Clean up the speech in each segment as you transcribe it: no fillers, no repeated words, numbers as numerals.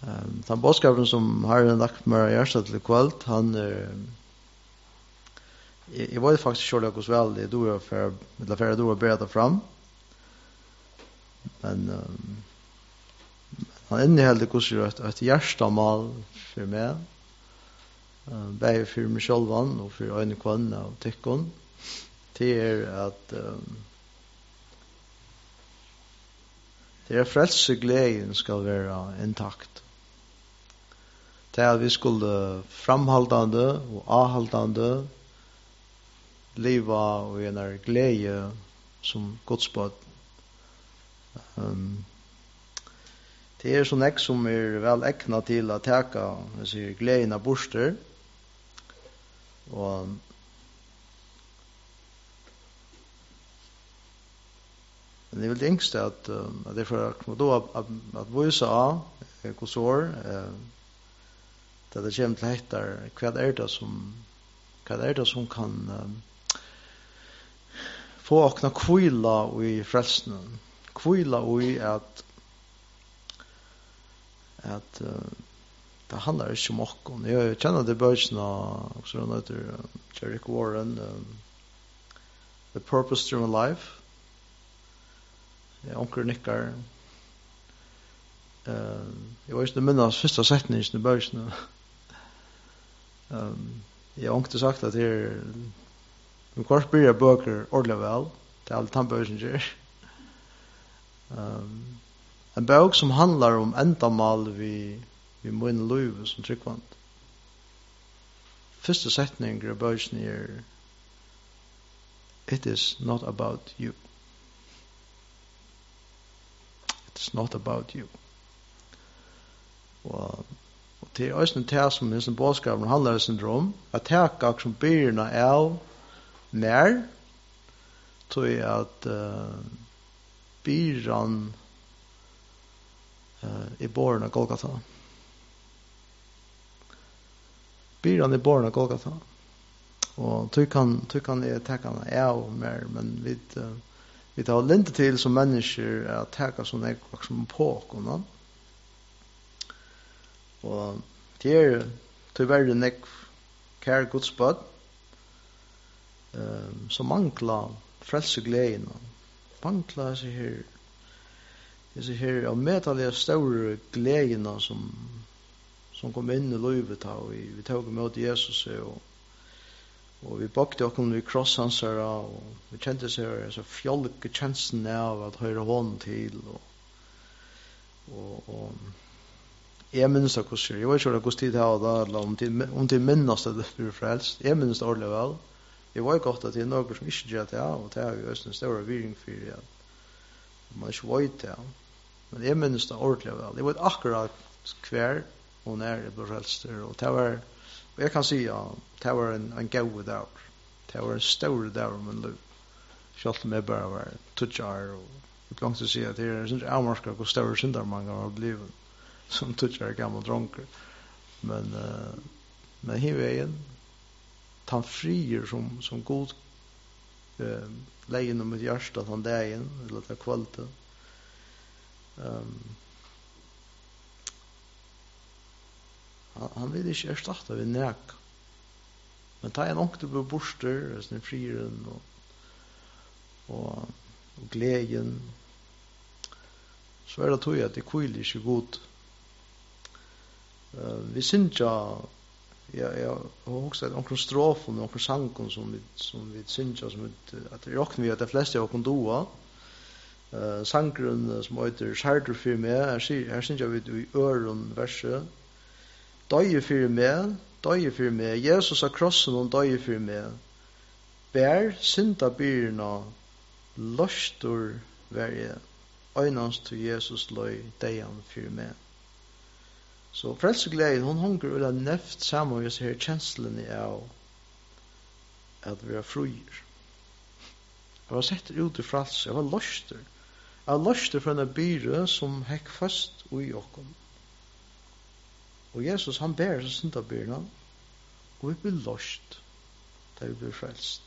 Den bådskapen som har lagt meg hjärtat til kveld, han jeg vet faktisk ikke hvordan vel det er for å berede fram, men han inneholder hvordan et hjertemål for meg, både for meg selv og for øyne kvann og tykken, til at det frelsegleden skal være intakt. Det at vi skulle framhaldande og avhaldande leva og en glede som godsbåd. Det så nek som vel ekna til å teka gleden av borster. Og men jeg vil yngste at det er for at vise av hvordan det kommer til hettar hva det som kan få åkna kvila i frelsene, kvila i at det handler ikke om åkken. Jeg kjenner det bøysene også han heter Jerick Warren, The Purpose to My Life. Onkel nikkar. Jeg vet ikke minnes første setningen i bøysene. Jeg har ikke sagt at vi kan bryr bøker ordentlig vel til alle tannbøysenger. En bøk som handler om endamal vi munne liv som tryggvand. Første setning i bøysen It is not about you. It's not about you. Og til øyne til som denne bådskapen handler syndrom, at teka som byrna av nær, tog at byran i båren av Golgata. Byran i båren av Golgata. Og tog kan jeg teka av mer, men vi tar linte til som mennesker at teka som som på okkurna. Og det tyvärr nek kær godsbad som mangla frelsegleden, mangla disse her av medallige store gleden som kom inn i livet og vi tog imot Jesus og vi bakte okkur i krosshansara og vi kjente seg så fjolke kjensen av at høyre hånden til og jeg minns det hvordan, jeg vet ikke hvordan tid jeg har da, eller om de minnes det blir frelst. Jeg minns det ordentlig vel. Jeg vet godt at det noe som ikke gjør det, og det jo en større viring for det, at man ikke vet det. Men jeg minns det ordentlig vel. Jeg vet akkurat hver og når jeg ble frelst. Og det var, og jeg kan si, ja, det var en gode dag. Det var en større dag om en liv. Selv om jeg bare var tutjar, og det langt til å si at det en avmarskere hvor større synder man har blivet. Som tuttar gammal dronker. Men här vägen tan frier som god lägen om ett hjärta från dagen eller ta kvalitet. Han vill inte erstatta vid näk. Men ta en ångte på borster, sin frieren och glädjen. Så det tog jag att det kvile inte god. Vi syns jag har också ett onkel strofen och onkel sanken som vi syns som att det rockar vi att de flesta av kan doa. Sankren som heter Charter för mig här syns jag vid i öron verset. Døye for meg, Jesus av krossen og døye for meg. Bær synda byrna, løstor verje, øynans til Jesus løy deian for meg. Så frelsegleien, hun hunger ulla neft sammen med her kjenslene av at vi er fruer. Jeg var sett ut i frelse, jeg var løstor. Jeg var løstor for en byre som hekk fast ui okkom. Og Jesus han bærer seg syndabyrna, og vi blir lost, da vi blir frelst.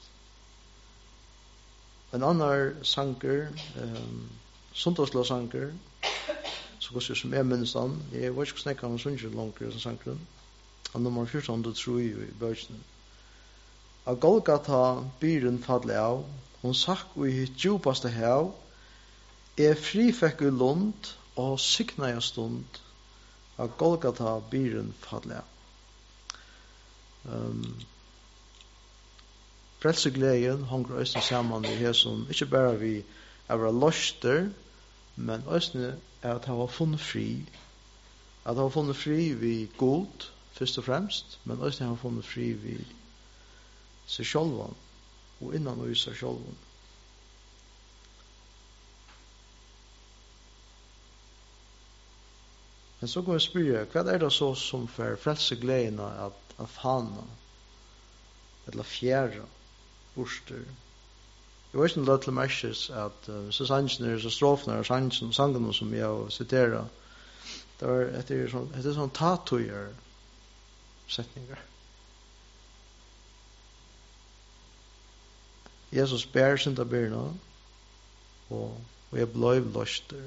En annan sanger, sundagsla sanger, så går det som minnes han. Jeg vet ikke hvordan jeg kan sunge langt i sangen. Han nummer 14 tror jeg i bøkene. Av Golgata byren fadle av, hon sakk i djupaste hav, frifekk i lund og sikna jeg stund, av Golgata byren fadle av. Frelsegleien hongur øyne saman i hesson, ikke bare vi er løster, men øyne er at ha funnet fri. At ha funnet fri vi god, først og fremst, men øyne ha funnet fri vi seg sjálvan, og innan og i seg sjálvan. Men så kan vi spyrja, hva er det så som for frelsegleiene at fana, eller fjæra, borster? Jeg vet ikke om det til merkes at så sannsene, så strofene og sangene som jeg har siteret, det er sånn tatuer setninger. Jesus bær synda byrna, og jeg bløyv løster.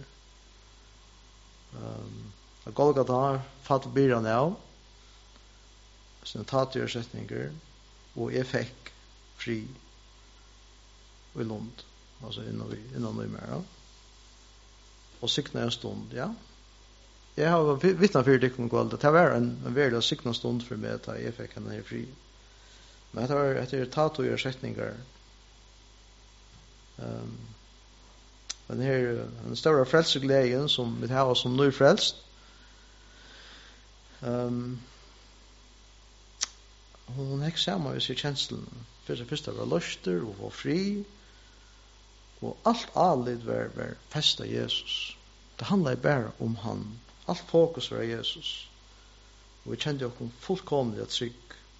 Og Golgata fatt byrna av, sånne tatuer setninger, og jeg fikk fri i lund, altså innan vi mer. Og sikna en stund, ja. Jeg har vittna fyrir dykk om Golgata, det var en veldig sikna stund for meg at jeg fikk henne fri. Men det var etter tatuer setninger, den her den stora frälseglädjen som vi har som nu frälst. Hon är samma i sin känslan. Först var luster och var fri. Och allt allt var fästa Jesus. Det handlar bara om han. Allt fokus var Jesus. Och vi kände oss fullkomligt trygg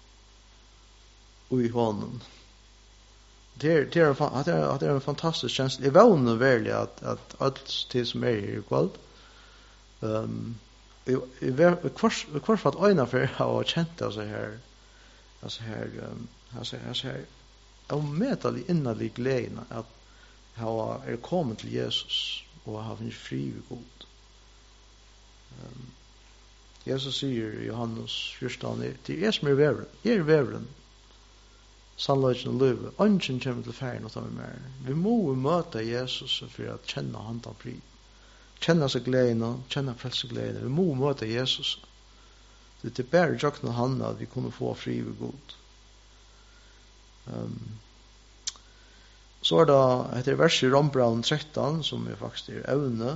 i honom. Det är en fantastisk känsla. Jag vånar verkligen att allt det som är i kväll. Kvar för att öjna för ha känt så här omätlig innerlig glädje att ha kommit till Jesus och ha funnit fri vid god. Jesus säger i Johannes 14, det är som är värren. Er värren. Sannløyden og løyve. Ønsken kommer til ferien og ta med mer. Vi må møte Jesus for å kjenne han til fri. Kjenne seg gleden, kjenne frelsegleden. Vi må møte Jesus. Det er bare jokken han at vi kunne få fri ved god. Så det etter vers i Rombraun 13, som er faktisk er evne.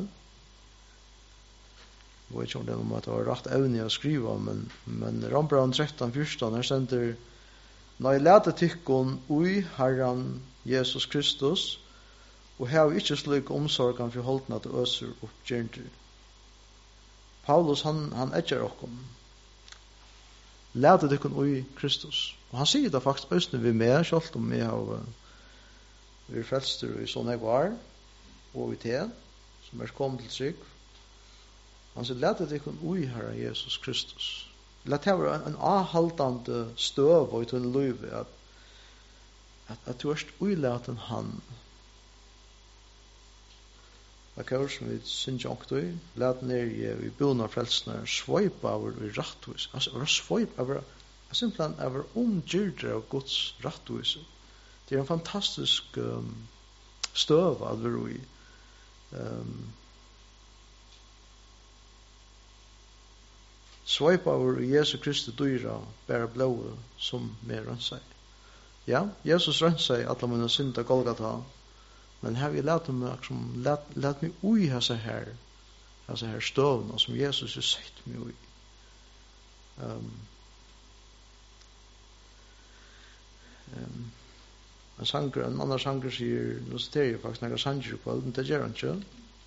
Jeg vet ikke om det er noe at det var rett evne å skrive, men Rombraun 13, 14, her sender når jeg lærte tykkon ui Herren Jesus Kristus, og har ikke slik omsorgen for holdene til øser og gjerne. Paulus, han etjer okkom. Lærte tykkon ui Kristus. Og han sier det faktisk østene vi med, selv om vi har vi frelster i sånne var, og i te, som kommet til trygg. Han sier, lærte tykkon ui Herren Jesus Kristus. Låt det vara en avhaltande stöv och till liv att du är uilaten han. Vad kurs som vi syns också i. Låt ner i bönar frälsnar swipe över i rättvis. Alltså swipe över simpelt över omgyrda av Guds rättvis. Det är en fantastisk stöv att vara i. Swipe over Jesu Kristi dyra bæra blåa som mer rønnseg. Ja, Jesus rønnseg alla mine synda Golgata, men her vi lærte meg som lærte meg ui hese her støvna som Jesus har sett meg ui. En annan sanger sier, nå sitter jeg faktisk nægge sanger på, men det gjør han ikke.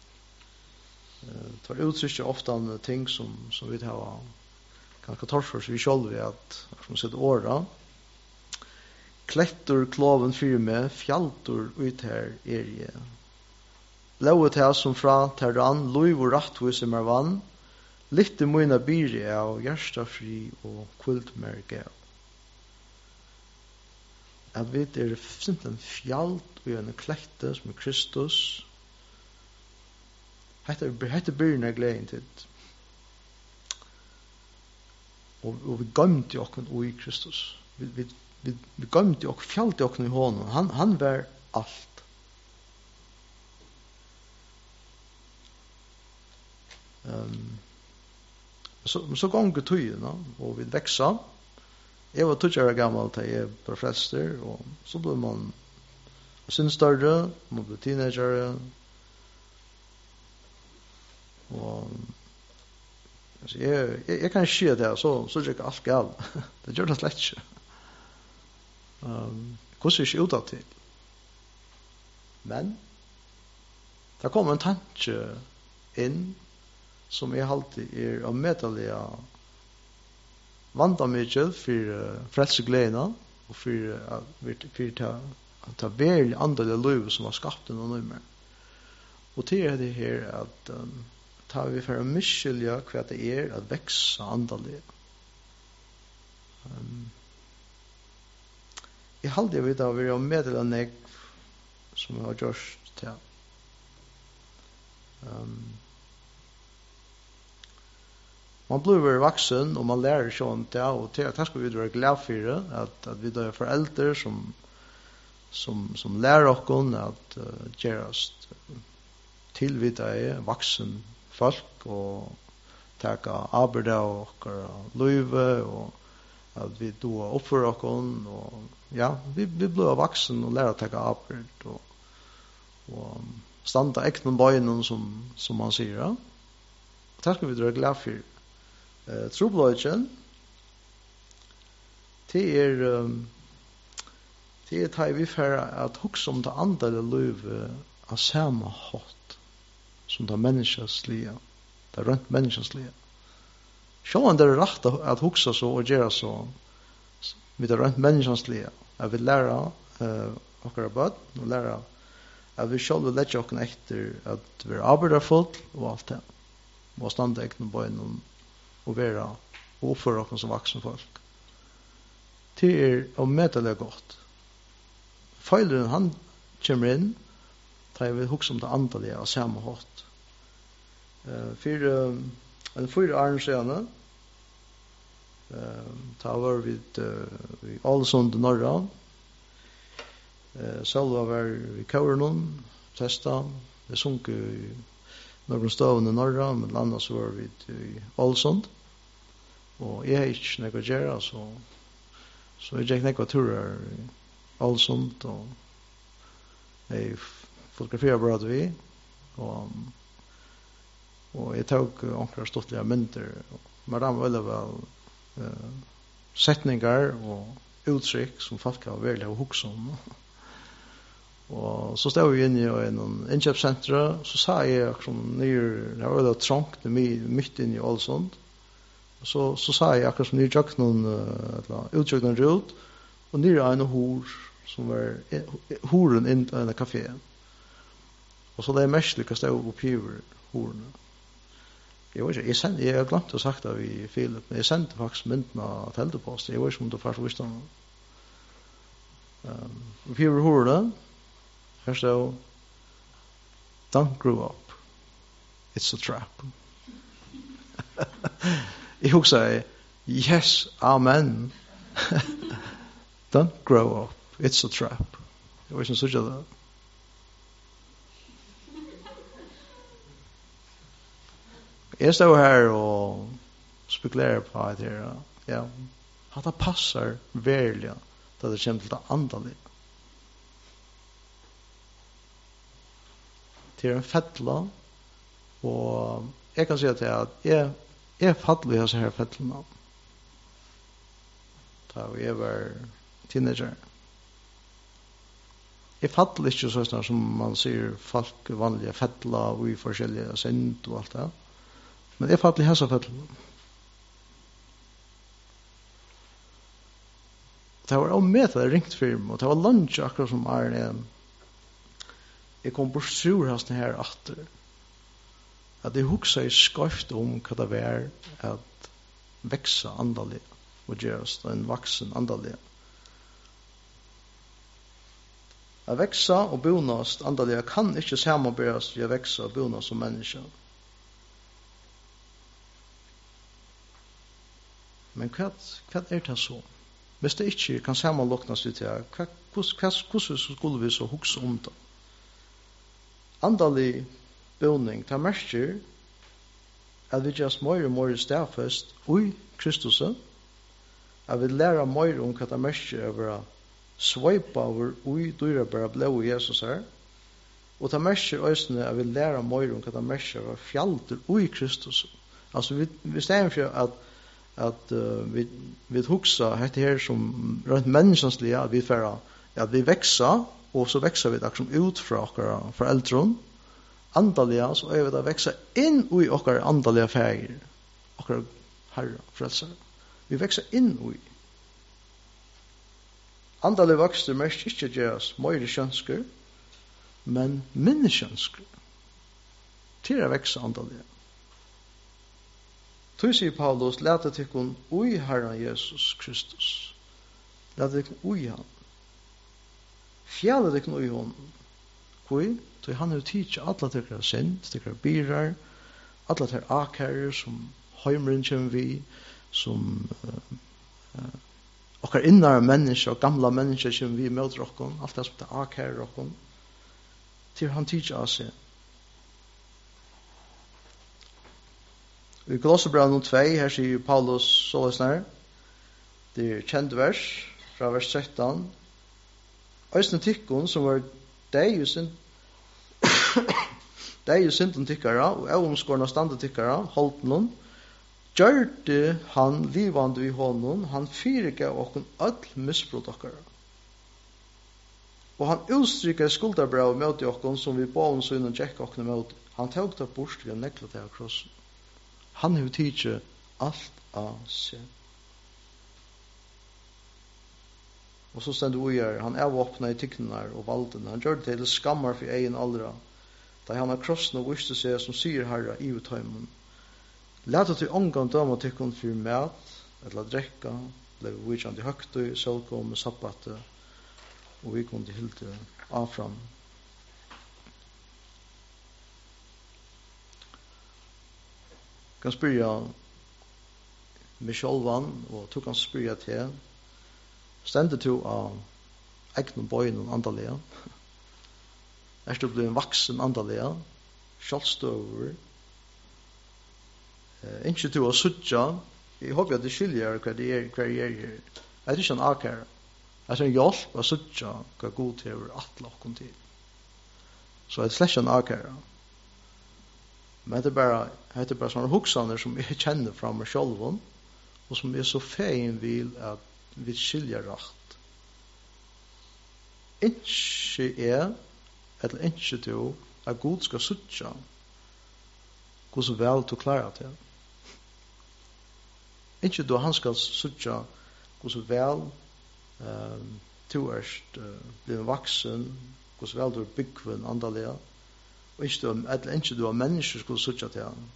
Det uttrykker ofta ting som vi har ganske torfer så vi sjølv at som sitter åra klettur kloven fyrir meg fjaltur ut her jeg blået her som fra terran luiv og rattvis i mer vann litte møyna byri av hjertafri og kvildmerke at vi er simpelthen fjalt og en klette som er Kristus Hette byrjen av gleden til. Og vi gømte okken i Kristus. Vi gømte okken, fjallte okken i hånden. Han var alt. Så ganger tøyene, og vi veksa. Jeg var 20 år gammel til jeg ble frelster, og så ble man synsstørre, man ble teenager, og altså, jeg kan ikke det, så er det ikke alt galt. Det gjør det slett ikke. Hvordan er ikke utad til? Men det kom en tanke inn som jeg alltid av medallige vandamidjel for frelsegleden og for ta veldig andelige liv som har skapt noen nummer. Og til det her at ta vi for å miskylja hva det at veksa andelige. Jeg halde jeg vidt av å meddela negv som jeg har gjort til. Man blir vaksen og man lærer seg om det, og til at her skal vi være glad for det, at vi da er foreldre som lærer oss at gjørast tilvidde vaksen folk og taka arbeid av oss løyve og at vi då oppfører oss og ja, vi blir vaksen og lærer å taka arbeid og standa ekne bøynen som man sier ja. Og her skal vi være glad for trobløyken til tar vi for at hukse om det andre løyve av samme hatt som det menneskeslige, det rent menneskeslige. Sjåan det rett at hukse så og gjøre så med det rent menneskeslige, at vi lærer okkara bøtt og lærer at vi selv vil lette okken etter at vi er arbeiderfullt og alt det, og stande ekne bøynen og være og oppføre oss som vaksen folk. Det å medelig godt. Feileren han kommer inn, da jeg vil huske om det andelige av samme hatt. For en 4 år siden, da var vi i Ålesund i Norra, selv var vi i Kaurenon, testa, det sunket i noen støvende i Norra, men landet så var vi i Ålesund, og jeg har ikke noe å gjøre, så jeg gikk noen turer i Ålesund, og jeg fotograferer bra til vi, og jeg tok omkring stortlige mynter, og madame veldig vel setninger og uttrykk som folk har veldig å huske om. Og så stod vi inne i en innkjøpssentre, så sa jeg akkurat det var veldig trångt midt inne i Ålesund, og så sa jeg akkurat som nye tjøk noen uttrykkene ut, og nye en hor som var horen inn i en kafé. Og så det mest lykkes det opp i horene. Jeg har glemt å sagt det i Philip, men jeg sendte faktisk myndene til Heldepost. Jeg vet ikke om du først visste om det. Opp i horene, her står Don't grow up. It's a trap. Jeg husker yes, amen. Don't grow up. It's a trap. Jeg vet ikke om du sier det. Jeg står her og spekulerer på at ja, at det passer veldig da det kommer til det andelige. Til en fettla, og jeg kan si at jeg fattelig har så her fettlene da jeg var teenager. Jeg fattelig ikke sånn som man sier folk vanlige fettla og i forskjellige synd og alt det. Men jeg fattelig har så fettlene. Det var også med til det ringt firm, og det var lunch akkurat som jeg kom på surhasten her atter. At jeg huksa i skøft om hva det var at veksa andalig og gjøres en vaksen andalig. Att växa och bonast andaliga kan inte sammanbäras att växa och bonast som människa. Men vad det så? Hvis det ikke kan sammanloknas ut her, hvordan skulle vi så hukse om det? Andalig boning, det merker at vi gjør mer og mer stedfest i Kristus, at vi lærer mer om hva det merker å være sveipa over ui dyrebara blå i Jesus her, og det merker også at vi lærer mer om hva det merker å være fjalter ui Kristus. Altså vi stedet for at vi hugsa hette her som rent menneskenslige at vi færa at vi veksa og så veksa vi liksom ut fra okkara foreldron andalia så er vi da veksa inn i okkara andalia feir okkara herre frelser vi veksa inn i andalia vokster mest ikke gjøres mer kjønsker men minne kjønsker til å veksa andalia. Tu sier Paulus, leta tikkun ui Herren Jesus Kristus. Leta tikkun ui han. Fjalla tikkun ui hon. Kui? Tu han er tidsi alla tikkara synd, tikkara birar, alla tikkara akarer som heimren kjem vi, som okkar innare mennesker og gamla mennesker kjem vi med okkon, alt det som det akarer okkon. Til han tidsi av seg. I Kolosserbrevet 2, her sier Paulus sålesnær, det er kjent vers, fra vers 13, Øysten tikkun som var deg og synden tikkara, og omskårende stande tikkara, holdt noen, gjørte han livande i hånden, han fyrirgav okken öll misbrot okkara. Og han utstrykket skuldarbrev mot okken, som vi ba om synden tjekk okken mot. Han tog det bort ved neklet av krossen. Han har tidsi alt av seg. Og så stend vi her, han avåpna i tikknar og valden. Han gjør det til skammar for egen aldra. Da han har krossen og viste seg som sier herra i utheimen. Leta til omgang døma tikkun for mat, eller drekka, blev vi kjent i høgtøy, sølkom med sabbatet, og vi kunne hilde avfram. Kan spyrja med sjálvan og du kan spyrja til stendet du av egnom bøyen og andalega du blevet vaksen andalega sjálfstøver ikke du å sutja jeg håper at du skiljer hva det er her det er ikke en akar det er en hjelp å sutja hva god til atlokken til så det er slett en akar men det er bare sånne hoksaner som jeg kjenner fra meg selv og som er så fein vil at vi skiljer rakt. Ikke er, eller ikke du, at Gud skal sutja hvor så vel du klarer til. Ikke du, han skal sutja hvor så vel du blir vaksen, hvor så vel du er byggven andalega, og ikke du har mennesker skulle sutja til han.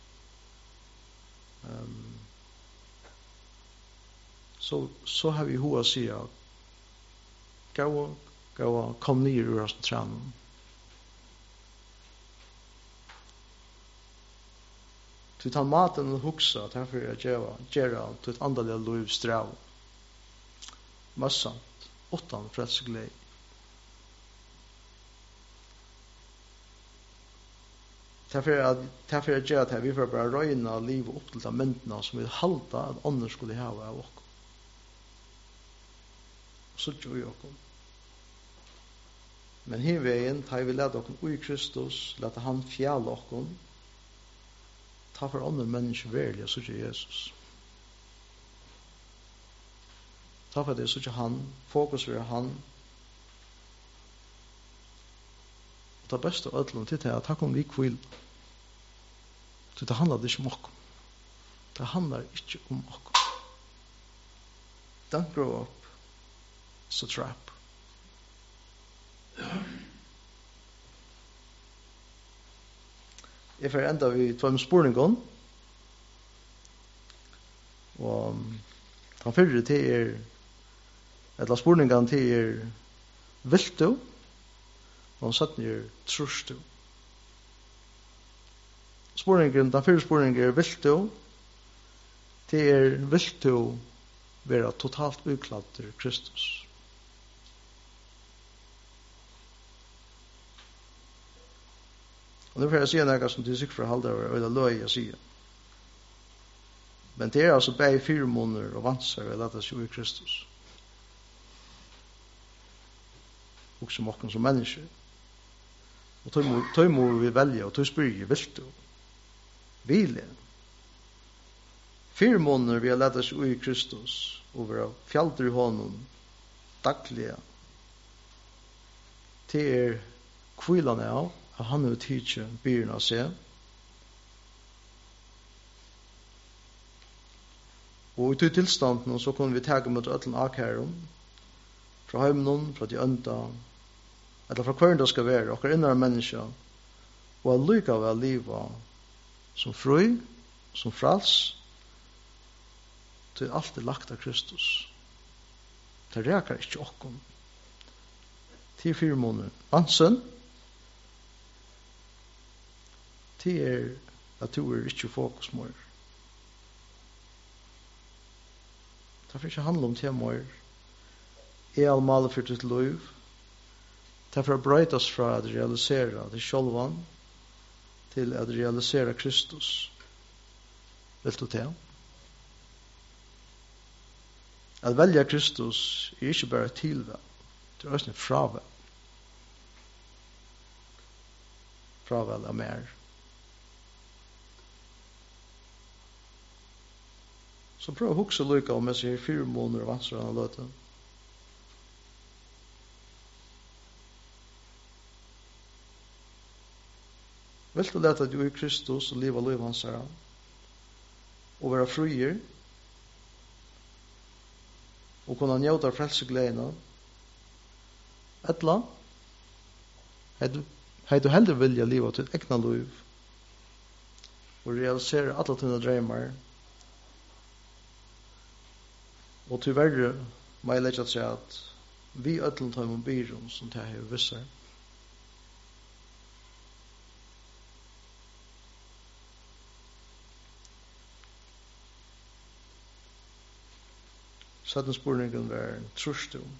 Så har vi hoa sia gaua kom nir ur oss tranen. Til ta maten og hugsa, derfor jeg gjerra til et andalega liv strav. Massant, åttan frelseglei. Derfor jeg gjerra til vi får bare røyna livet opp til de myndene som vi halda at andre skulle hava av okkom. Så gjør vi okkom. Men her veien, da vi leder okkom ui Kristus, lette han fjale okkom, ta for andre mennesker verlig, så gjør Jesus. Ta for det, så gjør han, fokus ved han, det beste av ødelen til det at takk om vi kvil. Så det handler ikke om okkom. Det handler ikke om okkom. Don't grow up. It's a trap. Jeg får enda vi två med spurningen. Og han fyrre til eller spurningen til vilt du? Og han satt ned trus du. Spurningen, den første spurningen vil du? Det vil du være totalt utkladd til Kristus. Og nu får jeg si noe som du sikkert for halvdager, eller løy jeg sier. Men det altså bare 4 måneder og vanser å lete seg i Kristus. Og som åkken som mennesker. Og tog må vi velge, og tog spyr jeg, vil du? Vil jeg? 4 måneder vi har lete seg i Kristus, og vi har fjalter i hånden, daglige. Det kvilene av, at han har tidset byrne av seg. Og i til tilstanden så kunne vi tage mot øtlen akæren, fra heimnen, fra de ønda, eller fra hver det skal være, okker innere mennesker, og allikevel livet som fri, som frals, til alt lagt av Kristus. Det reker ikke okken. 4 måneder. Vansen, det at du ikke fokus mer. Det får ikke handle om temaer. All maler for ditt liv. Det får brøytas fra at realisere det sjølvan til at realisere Kristus. Vil du til? At velge Kristus er ikke bare tilvæl. Det er også en fravæl. Fravæl av mer. Så prøv å huske lykka om jeg sier 4 måneder vanser han løte. Vil du lete du i Kristus og liva liv hans her og være frier og kunne njøte frelsegledene etla hei du heller vilja liva til egna liv og realisere alle tine drømmer og til verre må jeg lege at seg at vi ødelen tar med byrån som det her visser. Så den spurningen var trus du.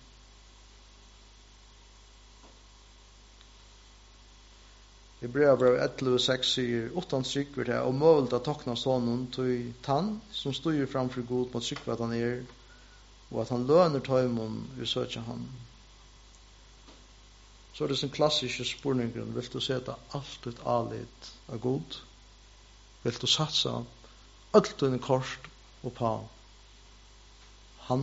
I brev 11:6 sier 8 stykker det og målt at tokna sånn til tann som styr framfor god mot stykker at han og at han løner tøymon vi søker han. Så det sin klassiske spurningen, vil du seta alt ut alit av god? Vil du satsa alt dine kort og på han?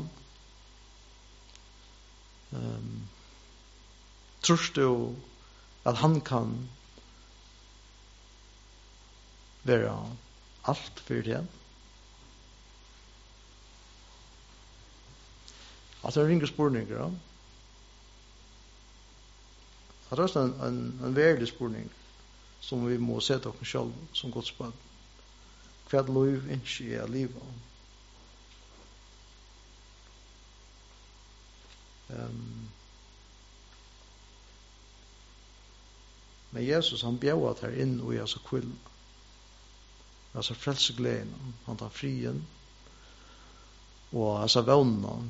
Tror du at han kan være alt for det? Altså en ringe spurning, ja. Det er også en verdig spurning som vi må sette oss selv som Guds barn. Hva er liv ikke er livet? Men Jesus han bjøvet her inn og jeg så kvill. Altså frelsegleden, han tar frien og altså vånen.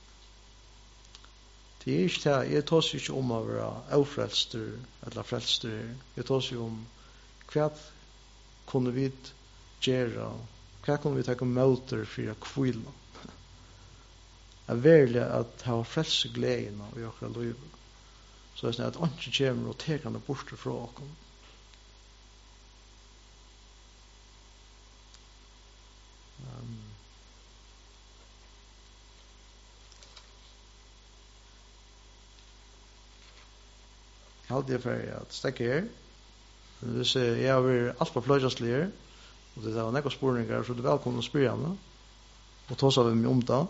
Det er ikke det, jeg tar seg ikke om å være avfrelster eller frelster. Jeg tar seg om hva kunne vi gjøre, hva kunne vi ta møter for å kvile. Det er verlig at ha frelsegleden i akkurat livet. Så det er at han ikke kommer og tar det bort fra oss. Halde jeg for at stekke her. Hvis jeg har vært alt på fløysastlig her, og det var nekka spurningar, så du er velkommen å spyrre henne, og ta seg vi om det.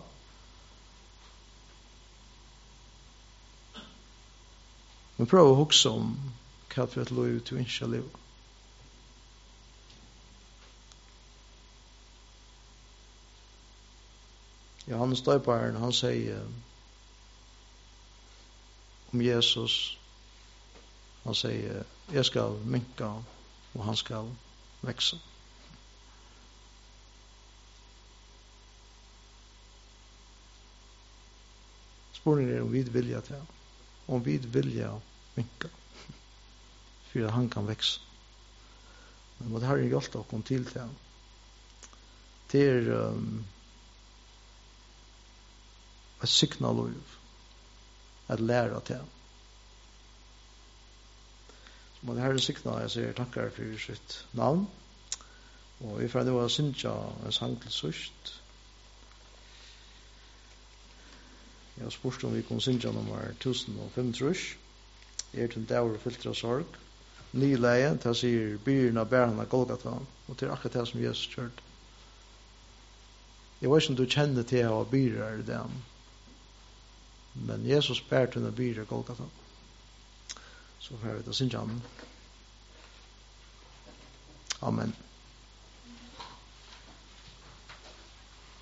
Men prøv å huske om hva for et liv til ikke liv. Johannes Døyparen, han sier om Jesus, Han säger, jag ska minka och han ska växa. Spårningen om vi vilja till. Om vi vilja minka. För att han kan växa. Men det här är hjälpt att komma till det. Det är ett signal att lära till. Så det här är signal, jag säger tackar för sitt namn. Og vi får nå synge en sang til sørst. Jeg har spurt om vi kunne synge nummer 1005 trus. Til dæver fyllt av sorg. Nye leie, til sier byrjen av bæren av Golgata. Og til akkurat det som Jesus kjørt. Jeg vet ikke om du kjenner til å byrjer i den. Men Jesus bærer til å byrje av Golgata. Så får vi da synge han. Amen.